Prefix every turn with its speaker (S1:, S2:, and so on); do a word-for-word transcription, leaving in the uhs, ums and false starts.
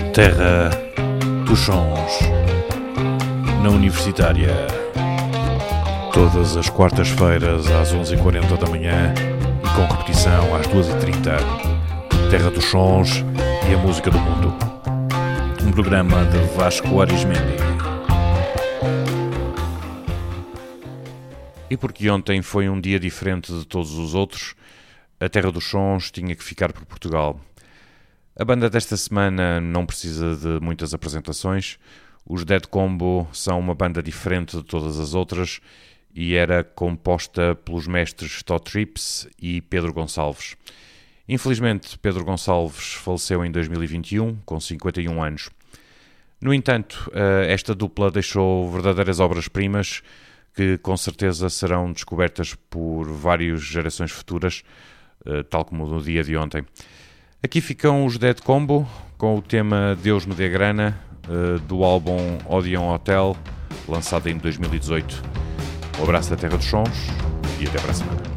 S1: Terra dos Sons, na Universitária, todas as quartas-feiras às onze e quarenta da manhã e com repetição às duas e trinta. Terra dos Sons e a música do mundo. Um programa de Vasco Arismendi. E porque ontem foi um dia diferente de todos os outros, a Terra dos Sons tinha que ficar por Portugal. A banda desta semana não precisa de muitas apresentações. Os Dead Combo são uma banda diferente de todas as outras e era composta pelos mestres Todd Trips e Pedro Gonçalves. Infelizmente, Pedro Gonçalves faleceu em dois mil e vinte e um, com cinquenta e um anos. No entanto, esta dupla deixou verdadeiras obras-primas que com certeza serão descobertas por várias gerações futuras, tal como no dia de ontem. Aqui ficam os Dead Combo, com o tema Deus me dê grana, do álbum Odeon Hotel, lançado em dois mil e dezoito. Um abraço da Terra dos Sons e até para a semana.